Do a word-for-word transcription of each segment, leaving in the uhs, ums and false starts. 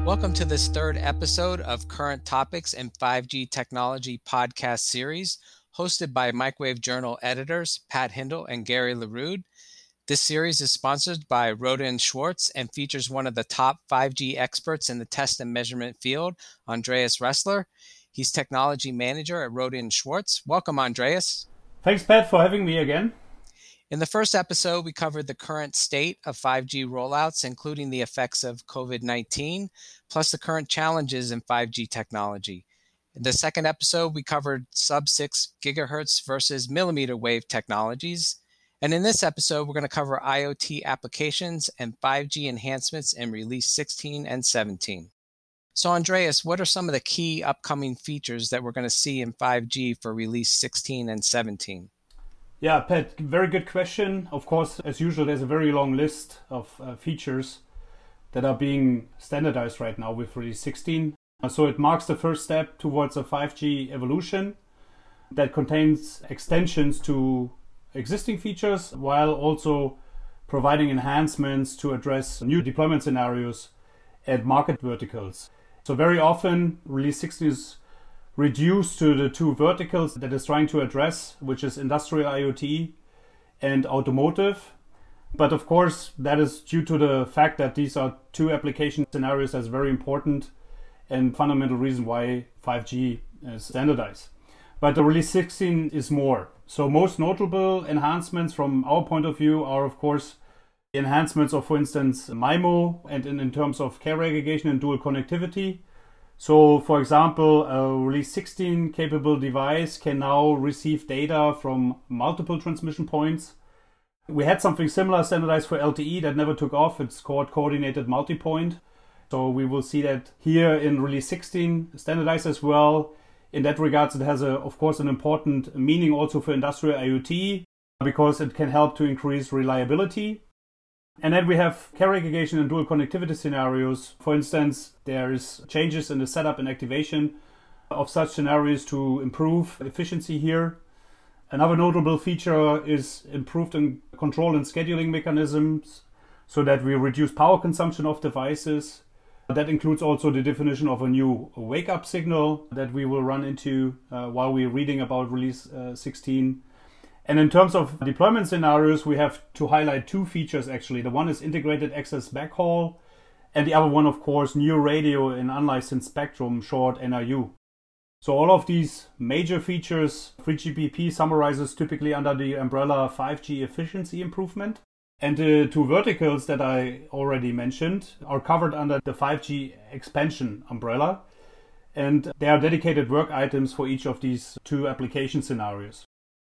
Welcome to this third episode of Current Topics in five G Technology podcast series, hosted by Microwave Journal editors Pat Hindle and Gary LaRude. This series is sponsored by Rohde and Schwarz and features one of the top five G experts in the test and measurement field, Andreas Ressler. He's technology manager at Rohde and Schwarz. Welcome, Andreas. Thanks, Pat, for having me again. In the first episode, we covered the current state of five G rollouts, including the effects of covid nineteen, plus the current challenges in five G technology. In the second episode, we covered sub six gigahertz versus millimeter wave technologies. And in this episode, we're going to cover IoT applications and five G enhancements in Release sixteen and seventeen. So, Andreas, what are some of the key upcoming features that we're going to see in five G for Release sixteen and seventeen? Yeah, Pat, very good question. Of course, as usual, there's a very long list of uh, features that are being standardized right now with Release sixteen. So it marks the first step towards a five G evolution that contains extensions to existing features while also providing enhancements to address new deployment scenarios and market verticals. So very often, Release sixteen is reduced to the two verticals that it's trying to address, which is industrial IoT and automotive. But of course, that is due to the fact that these are two application scenarios that's very important and fundamental reason why five G is standardized. But the Release sixteen is more. So most notable enhancements from our point of view are, of course, enhancements of, for instance, MIMO and in, in terms of carrier aggregation and dual connectivity. So, for example, a Release sixteen capable device can now receive data from multiple transmission points. We had something similar standardized for L T E that never took off. It's called coordinated multipoint. So we will see that here in Release sixteen standardized as well. In that regards, it has, a, of course, an important meaning also for industrial IoT because it can help to increase reliability. And then we have carrier aggregation and dual connectivity scenarios. For instance, there is changes in the setup and activation of such scenarios to improve efficiency here. Another notable feature is improved in control and scheduling mechanisms so that we reduce power consumption of devices. That includes also the definition of a new wake-up signal that we will run into uh, while we're reading about Release uh, sixteen. And in terms of deployment scenarios, we have to highlight two features actually. The one is integrated access backhaul, and the other one, of course, new radio in unlicensed spectrum, short N R U. So all of these major features, three G P P summarizes typically under the umbrella five G efficiency improvement. And the two verticals that I already mentioned are covered under the five G expansion umbrella. And there are dedicated work items for each of these two application scenarios.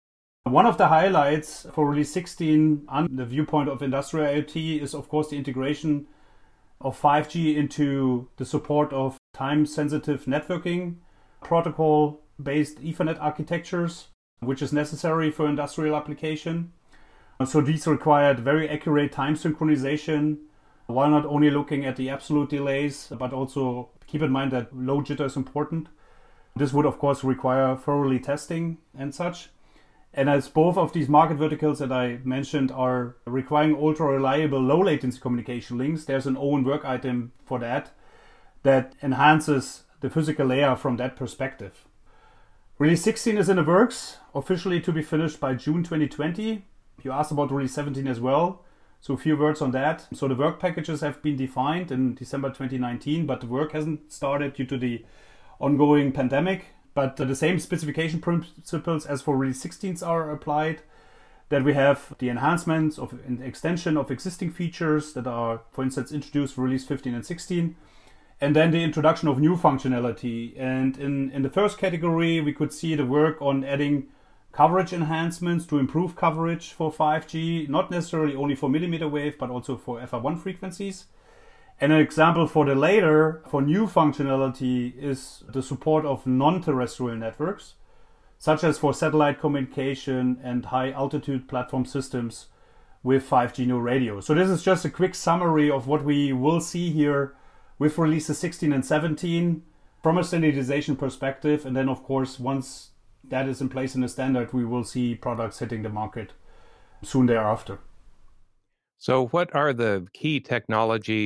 One of the highlights for Release sixteen on the viewpoint of industrial IoT is, of course, the integration of five G into the support of time-sensitive networking protocol-based Ethernet architectures, which is necessary for industrial application. So these required very accurate time synchronization, while not only looking at the absolute delays, but also keep in mind that low jitter is important. This would, of course, require thoroughly testing and such. And as both of these market verticals that I mentioned are requiring ultra-reliable low-latency communication links, there's an own work item for that that enhances the physical layer from that perspective. Release sixteen is in the works, officially to be finished by June twenty twenty. You asked about Release seventeen as well, so a few words on that. So the work packages have been defined in December twenty nineteen, but the work hasn't started due to the ongoing pandemic. But the same specification principles as for Release sixteen are applied, that we have the enhancements of an extension of existing features that are, for instance, introduced for Release fifteen and sixteen, and then the introduction of new functionality. And in, in the first category, we could see the work on adding coverage enhancements to improve coverage for five G, not necessarily only for millimeter wave, but also for F R one frequencies. And an example for the later, for new functionality, is the support of non-terrestrial networks, such as for satellite communication and high-altitude platform systems with five G new radio. So this is just a quick summary of what we will see here with Releases sixteen and seventeen from a standardization perspective. And then, of course, once that is in place in the standard, we will see products hitting the market soon thereafter. So what are the key technologies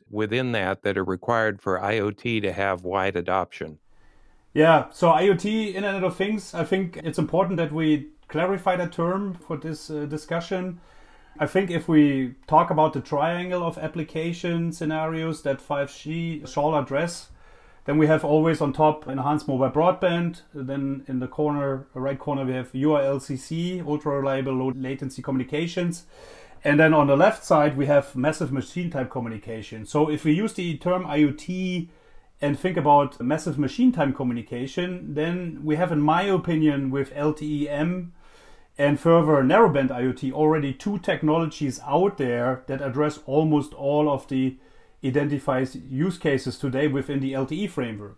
within that that are required for IoT to have wide adoption? Yeah, so IoT, Internet of Things, I think it's important that we clarify that term for this uh, discussion. I think if we talk about the triangle of application scenarios that five G shall address, then we have always on top enhanced mobile broadband. Then in the corner, right corner, we have U R L C C, ultra reliable low latency communications. And then on the left side, we have massive machine type communication. So if we use the term IoT and think about massive machine time communication, then we have, in my opinion, with L T E M and further narrowband IoT, already two technologies out there that address almost all of the identified use cases today within the L T E framework.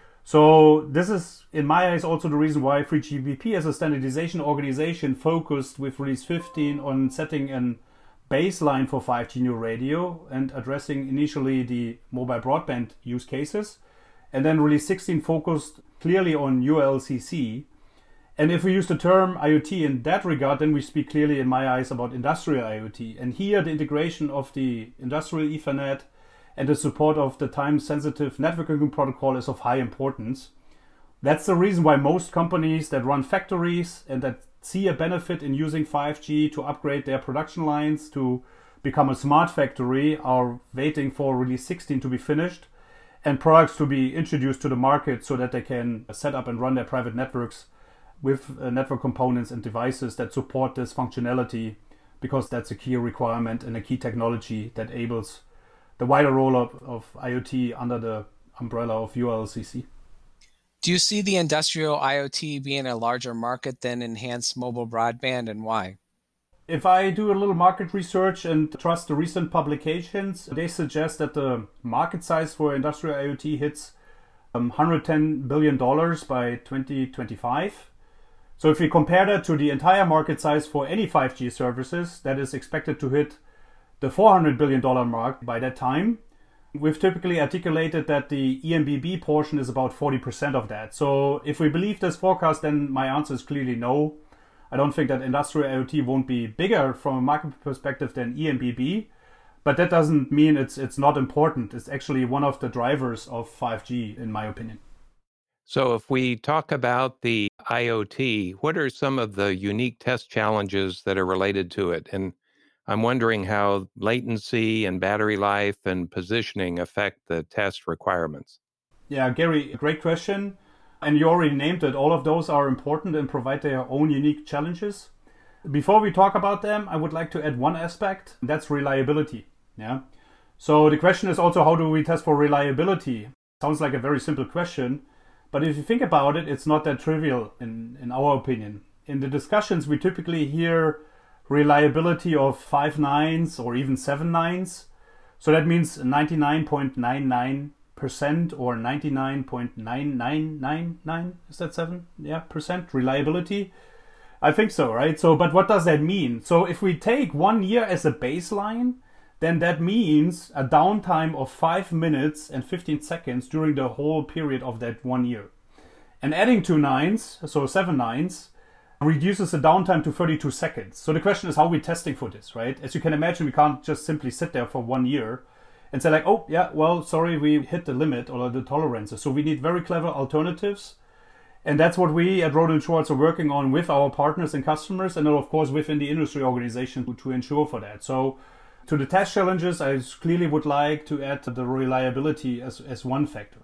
So this is, in my eyes, also the reason why three G B P as a standardization organization focused with release fifteen on setting an baseline for five G new radio and addressing initially the mobile broadband use cases. And then release sixteen focused clearly on U L C C. And if we use the term IoT in that regard, then we speak clearly, in my eyes, about industrial IoT. And here the integration of the industrial Ethernet and the support of the time-sensitive networking protocol is of high importance. That's the reason why most companies that run factories and that see a benefit in using five G to upgrade their production lines to become a smart factory are waiting for release sixteen to be finished and products to be introduced to the market so that they can set up and run their private networks with uh, network components and devices that support this functionality, because that's a key requirement and a key technology that enables the wider rollout of IoT under the umbrella of U L C C. Do you see the industrial IoT being a larger market than enhanced mobile broadband, and why? If I do a little market research and trust the recent publications, they suggest that the market size for industrial IoT hits um, one hundred ten billion dollars by twenty twenty-five. So if we compare that to the entire market size for any five G services, that is expected to hit the four hundred billion dollars mark by that time. We've typically articulated that the E M B B portion is about forty percent of that. So if we believe this forecast, then my answer is clearly no. I don't think that industrial IoT won't be bigger from a market perspective than E M B B, but that doesn't mean it's it's not important. It's actually one of the drivers of five G, in my opinion. So if we talk about the IoT, what are some of the unique test challenges that are related to it? And I'm wondering how latency and battery life and positioning affect the test requirements. Yeah, Gary, great question. And you already named it. All of those are important and provide their own unique challenges. Before we talk about them, I would like to add one aspect, and that's reliability. Yeah. So the question is also, how do we test for reliability? Sounds like a very simple question, but if you think about it, it's not that trivial in, in our opinion. In the discussions, we typically hear reliability of five nines or even seven nines. So that means ninety-nine point nine nine percent or ninety-nine point nine nine nine nine, is that seven? Yeah, percent reliability. I think so, right? So, but what does that mean? So if we take one year as a baseline, then that means a downtime of five minutes and fifteen seconds during the whole period of that one year. And adding two nines, so seven nines, reduces the downtime to thirty-two seconds. So the question is, how are we testing for this, right? As you can imagine, we can't just simply sit there for one year and say like, oh, yeah, well, sorry, we hit the limit or the tolerances. So we need very clever alternatives. And that's what we at Rohde and Schwarz are working on with our partners and customers, and then, of course, within the industry organization to, to ensure for that. So to the test challenges, I clearly would like to add the reliability as, as one factor.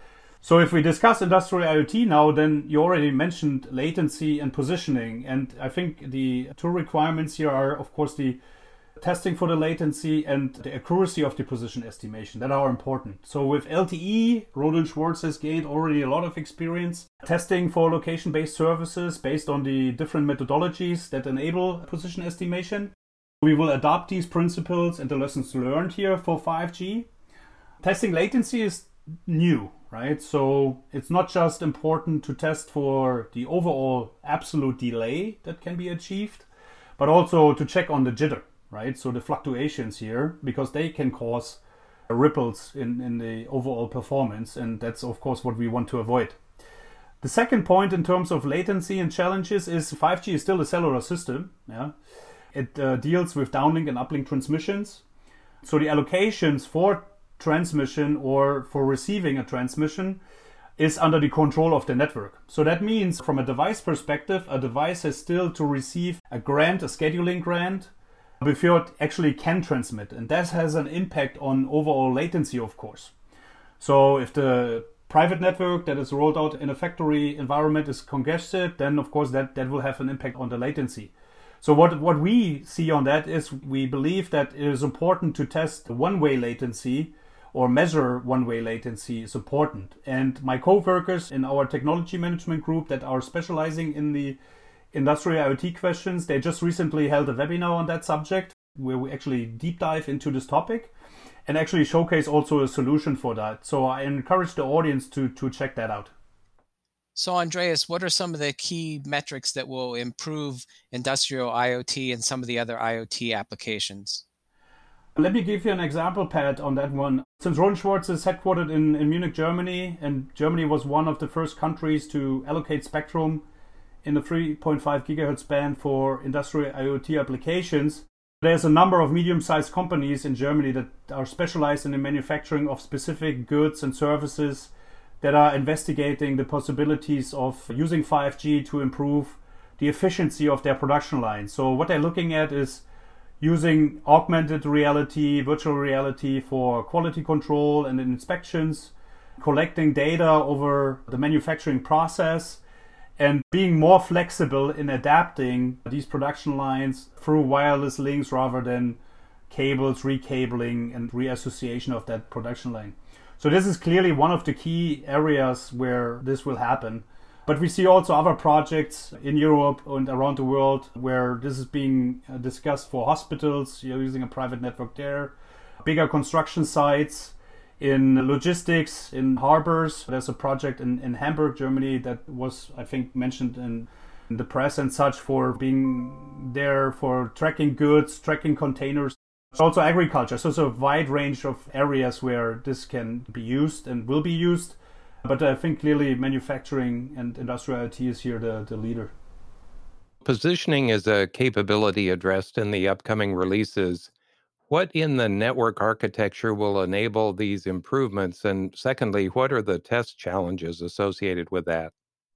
So if we discuss industrial IoT now, then you already mentioned latency and positioning. And I think the two requirements here are, of course, the testing for the latency and the accuracy of the position estimation that are important. So with L T E, Rohde and Schwarz has gained already a lot of experience testing for location-based services based on the different methodologies that enable position estimation. We will adopt these principles and the lessons learned here for five G. Testing latency is new, right? So it's not just important to test for the overall absolute delay that can be achieved, but also to check on the jitter, right? So the fluctuations here, because they can cause ripples in, in the overall performance. And that's, of course, what we want to avoid. The second point in terms of latency and challenges is five G is still a cellular system. Yeah, It uh, deals with downlink and uplink transmissions. So the allocations for transmission or for receiving a transmission is under the control of the network. So that means from a device perspective, a device has still to receive a grant, a scheduling grant, before it actually can transmit. And that has an impact on overall latency, of course. So if the private network that is rolled out in a factory environment is congested, then of course that, that will have an impact on the latency. So what, what we see on that is we believe that it is important to test one-way latency or measure one-way latency is important. And my co-workers in our technology management group that are specializing in the industrial IoT questions, they just recently held a webinar on that subject where we actually deep dive into this topic and actually showcase also a solution for that. So I encourage the audience to, to check that out. So Andreas, what are some of the key metrics that will improve industrial IoT and some of the other IoT applications? Let me give you an example, Pat, on that one. Since Rohde & Schwarz is headquartered in, in Munich, Germany, and Germany was one of the first countries to allocate spectrum in the three point five gigahertz band for industrial IoT applications, there's a number of medium-sized companies in Germany that are specialized in the manufacturing of specific goods and services that are investigating the possibilities of using five G to improve the efficiency of their production lines. So what they're looking at is using augmented reality, virtual reality for quality control and inspections, collecting data over the manufacturing process, and being more flexible in adapting these production lines through wireless links rather than cables, recabling, and reassociation of that production line. So this is clearly one of the key areas where this will happen. But we see also other projects in Europe and around the world where this is being discussed for hospitals. You're using a private network there. Bigger construction sites, in logistics, in harbors. There's a project in, in Hamburg, Germany that was, I think, mentioned in, in the press and such for being there for tracking goods, tracking containers. Also agriculture. So it's a wide range of areas where this can be used and will be used. But I think clearly manufacturing and industrial IoT is here the, the leader. Positioning is a capability addressed in the upcoming releases. What in the network architecture will enable these improvements? And secondly, what are the test challenges associated with that?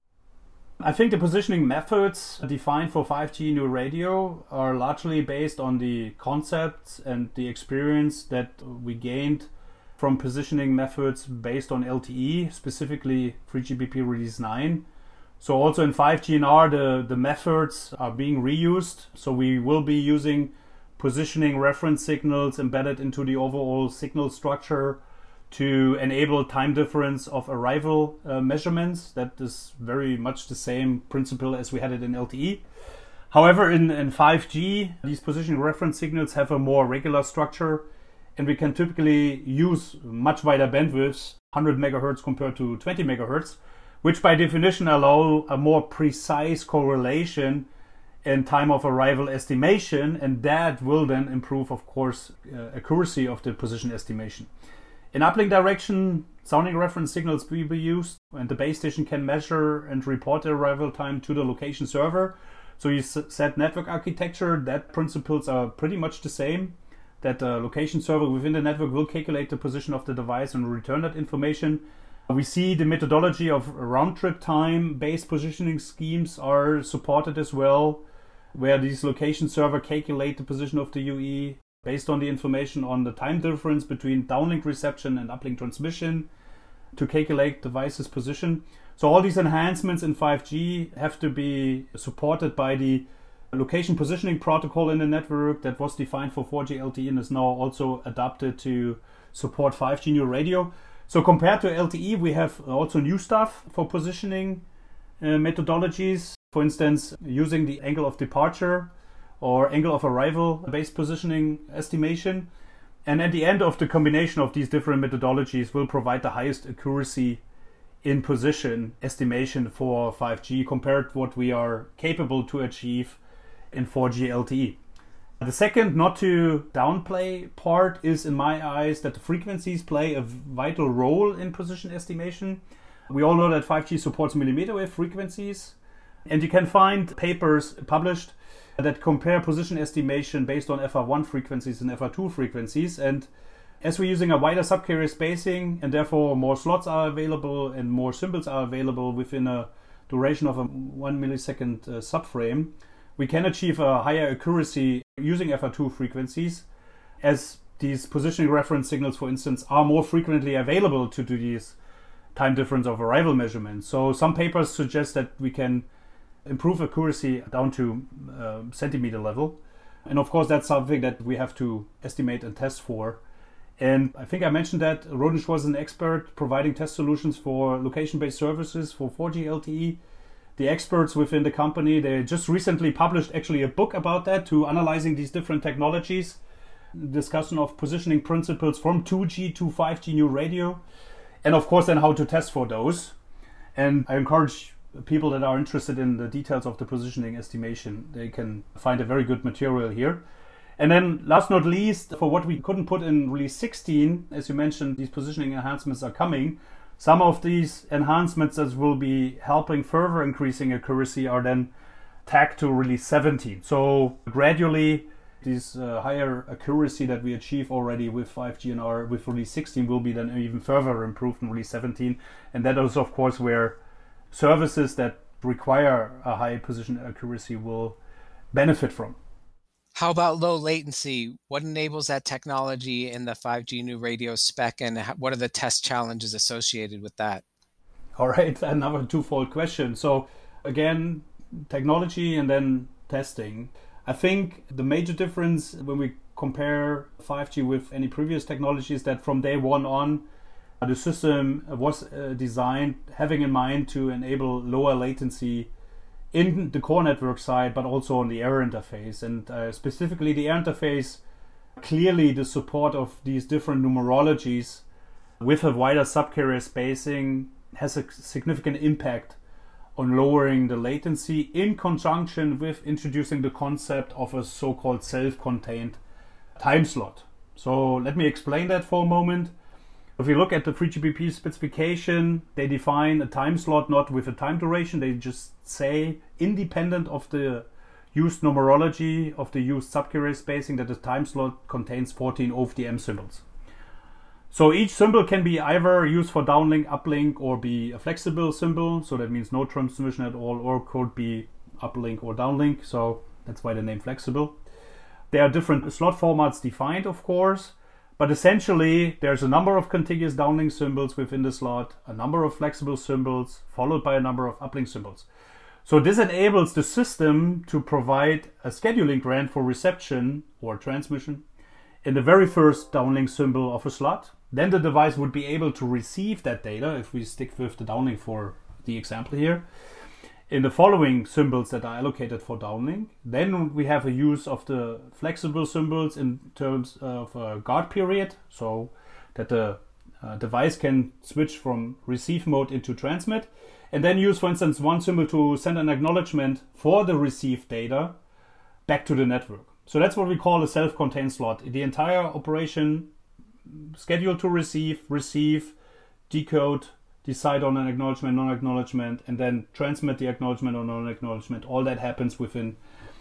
I think the positioning methods defined for five G New Radio are largely based on the concepts and the experience that we gained from positioning methods based on L T E, specifically three G B P Release nine. So also in five G N R, the, the methods are being reused. So we will be using positioning reference signals embedded into the overall signal structure to enable time difference of arrival uh, measurements. That is very much the same principle as we had it in L T E. However, in, in five G, these positioning reference signals have a more regular structure, and we can typically use much wider bandwidths, one hundred megahertz compared to twenty megahertz, which by definition allow a more precise correlation in time of arrival estimation, and that will then improve, of course, uh, accuracy of the position estimation. In uplink direction, sounding reference signals will be used, and the base station can measure and report the arrival time to the location server. So you set network architecture, that principles are pretty much the same, that the location server within the network will calculate the position of the device and return that information. We see the methodology of round-trip time-based positioning schemes are supported as well, where these location server calculate the position of the U E based on the information on the time difference between downlink reception and uplink transmission to calculate device's position. So all these enhancements in five G have to be supported by the location positioning protocol in the network that was defined for four G L T E and is now also adapted to support five G New Radio. So compared to L T E, we have also new stuff for positioning uh, methodologies. For instance, using the angle of departure or angle of arrival based positioning estimation. And at the end of the combination of these different methodologies will provide the highest accuracy in position estimation for five G compared to what we are capable to achieve in four G L T E. The second, not to downplay part, is in my eyes that the frequencies play a vital role in position estimation. We all know that five G supports millimeter wave frequencies, and you can find papers published that compare position estimation based on F R one frequencies and F R two frequencies. And As we're using a wider subcarrier spacing and therefore more slots are available and more symbols are available within a duration of a one millisecond uh, subframe, we can achieve a higher accuracy using F R two frequencies, as these positioning reference signals, for instance, are more frequently available to do these time difference of arrival measurements. So some papers suggest that we can improve accuracy down to uh, centimeter level. And of course, that's something that we have to estimate and test for. And I think I mentioned that Rohde & Schwarz is an expert providing test solutions for location-based services for four G L T E. The experts within the company, they just recently published actually a book about that, to analyzing these different technologies, discussion of positioning principles from two G to five G new radio, and of course then how to test for those. And I encourage people that are interested in the details of the positioning estimation, they can find a very good material here. And then last not least, for what we couldn't put in release sixteen, as you mentioned, these positioning enhancements are coming. Some of these enhancements that will be helping further increasing accuracy are then tagged to release seventeen. So gradually this uh, higher accuracy that we achieve already with five G N R with release sixteen will be then even further improved in release seventeen. And that is of course where services that require a high position accuracy will benefit from. How about low latency? What enables that technology in the five G new radio spec, and what are the test challenges associated with that? All right, another twofold question. So again, technology and then testing. I think the major difference when we compare five G with any previous technology is that from day one on, the system was uh, designed having in mind to enable lower latency in the core network side, but also on the air interface. And uh, specifically the air interface, clearly the support of these different numerologies with a wider subcarrier spacing has a significant impact on lowering the latency, in conjunction with introducing the concept of a so-called self-contained time slot. So let me explain that for a moment. If you look at the three G P P specification, they define a time slot not with a time duration. They just say, independent of the used numerology of the used subcarrier spacing, that the time slot contains fourteen O F D M symbols. So each symbol can be either used for downlink, uplink, or be a flexible symbol. So that means no transmission at all, or could be uplink or downlink. So that's why the name flexible. There are different slot formats defined, of course. But essentially, there's a number of contiguous downlink symbols within the slot, a number of flexible symbols, followed by a number of uplink symbols. So this enables the system to provide a scheduling grant for reception or transmission in the very first downlink symbol of a slot. Then the device would be able to receive that data, if we stick with the downlink for the example here, in the following symbols that are allocated for downlink. Then we have a use of the flexible symbols in terms of a guard period, so that the uh, device can switch from receive mode into transmit, and then use, for instance, one symbol to send an acknowledgement for the received data back to the network. So that's what we call a self-contained slot. The entire operation scheduled to receive, receive, decode, decide on an acknowledgement, non-acknowledgement, and then transmit the acknowledgement or non-acknowledgement. All that happens within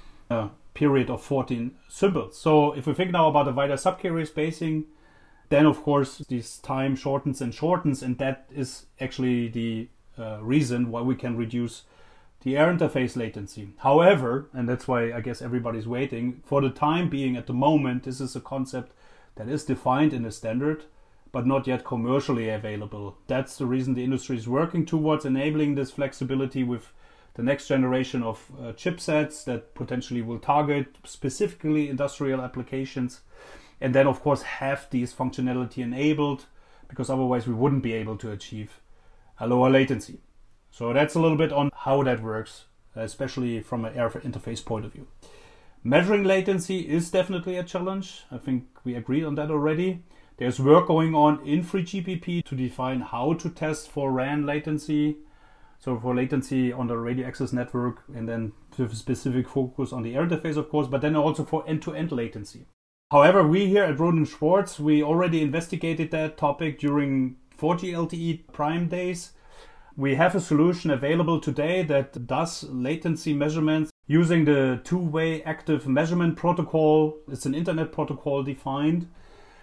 a period of fourteen symbols. So if we think now about a wider subcarrier spacing, then of course this time shortens and shortens, and that is actually the uh, reason why we can reduce the air interface latency. However, and that's why I guess everybody's waiting, for the time being at the moment, this is a concept that is defined in the standard, but not yet commercially available. That's the reason the industry is working towards enabling this flexibility with the next generation of uh, chipsets that potentially will target specifically industrial applications, and then of course have these functionality enabled, because otherwise we wouldn't be able to achieve a lower latency. So that's a little bit on how that works, especially from an air interface point of view. Measuring latency is definitely a challenge. I think we agreed on that already. There's work going on in three G P P to define how to test for R A N latency, so for latency on the radio access network, and then with a specific focus on the air interface, of course, but then also for end-to-end latency. However, we here at Rohde and Schwarz, we already investigated that topic during four G L T E Prime days. We have a solution available today that does latency measurements using the two-way active measurement protocol. It's an internet protocol defined.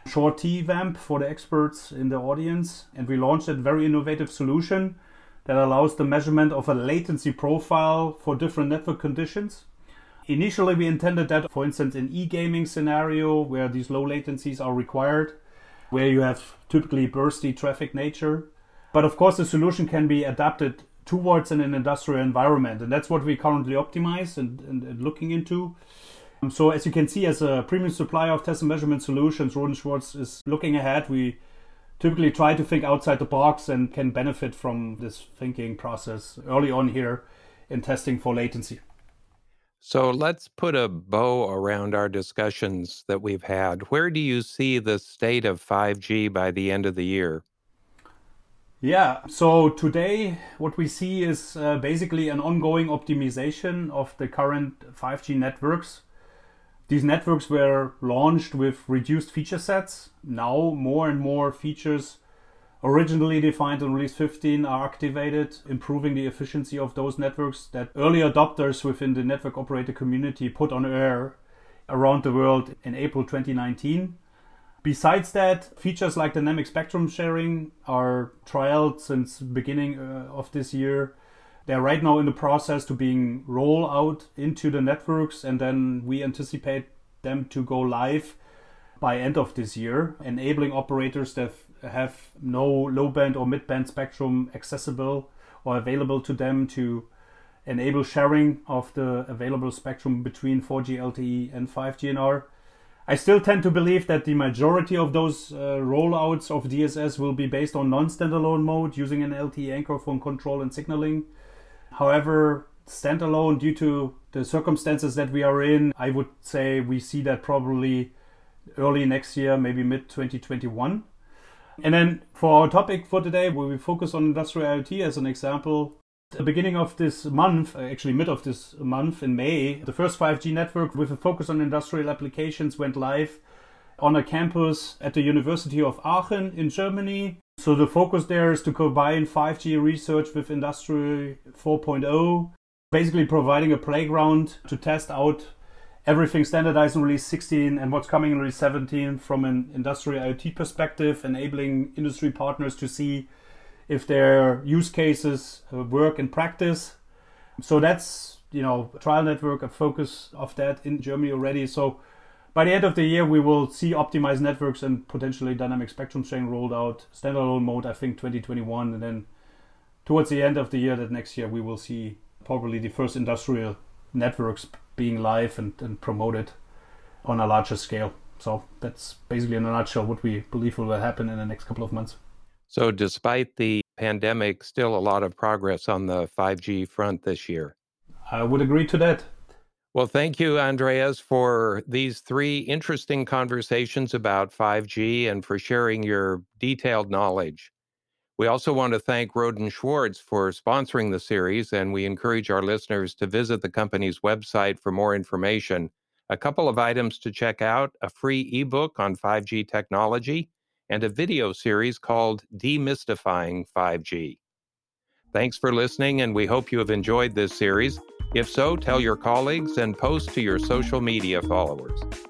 short T V A M P for the experts in the audience. And we launched a very innovative solution that allows the measurement of a latency profile for different network conditions. Initially, we intended that, for instance, in e-gaming scenario where these low latencies are required, where you have typically bursty traffic nature. But of course, the solution can be adapted towards an industrial environment. And that's what we currently optimize and, and, and looking into. Um, so as you can see, as a premium supplier of test and measurement solutions, Rohde and Schwarz is looking ahead. We typically try to think outside the box and can benefit from this thinking process early on here in testing for latency. So let's put a bow around our discussions that we've had. Where do you see the state of five G by the end of the year? Yeah, so today what we see is uh, basically an ongoing optimization of the current five G networks. These networks were launched with reduced feature sets. Now more and more features originally defined in release fifteen are activated, improving the efficiency of those networks that early adopters within the network operator community put on air around the world in April twenty nineteen. Besides that, features like dynamic spectrum sharing are trialed since the beginning uh, of this year. They're right now in the process to being rolled out into the networks, and then we anticipate them to go live by end of this year, enabling operators that have no low band or mid band spectrum accessible or available to them to enable sharing of the available spectrum between four G L T E and five G N R. I still tend to believe that the majority of those uh, rollouts of D S S will be based on non-standalone mode using an L T E anchor for control and signaling. However, standalone, due to the circumstances that we are in, I would say we see that probably early next year, maybe mid twenty twenty-one. And then for our topic for today, where we focus on industrial IoT as an example, at the beginning of this month, actually mid of this month in May, the first five G network with a focus on industrial applications went live on a campus at the University of Aachen in Germany. So the focus there is to combine five G research with Industry four point oh, basically providing a playground to test out everything standardized in release sixteen and what's coming in release seventeen from an industrial IoT perspective, enabling industry partners to see if their use cases work in practice. So that's, you know, a trial network, a focus of that in Germany already. So by the end of the year, we will see optimized networks and potentially dynamic spectrum sharing rolled out. Standalone mode, I think twenty twenty-one. And then towards the end of the year, that next year, we will see probably the first industrial networks being live and, and promoted on a larger scale. So that's basically in a nutshell what we believe will happen in the next couple of months. So despite the pandemic, still a lot of progress on the five G front this year. I would agree to that. Well, thank you, Andreas, for these three interesting conversations about five G and for sharing your detailed knowledge. We also want to thank Rohde and Schwarz for sponsoring the series, and we encourage our listeners to visit the company's website for more information. A couple of items to check out: a free ebook on five G technology and a video series called Demystifying five G. Thanks for listening, and we hope you have enjoyed this series. If so, tell your colleagues and post to your social media followers.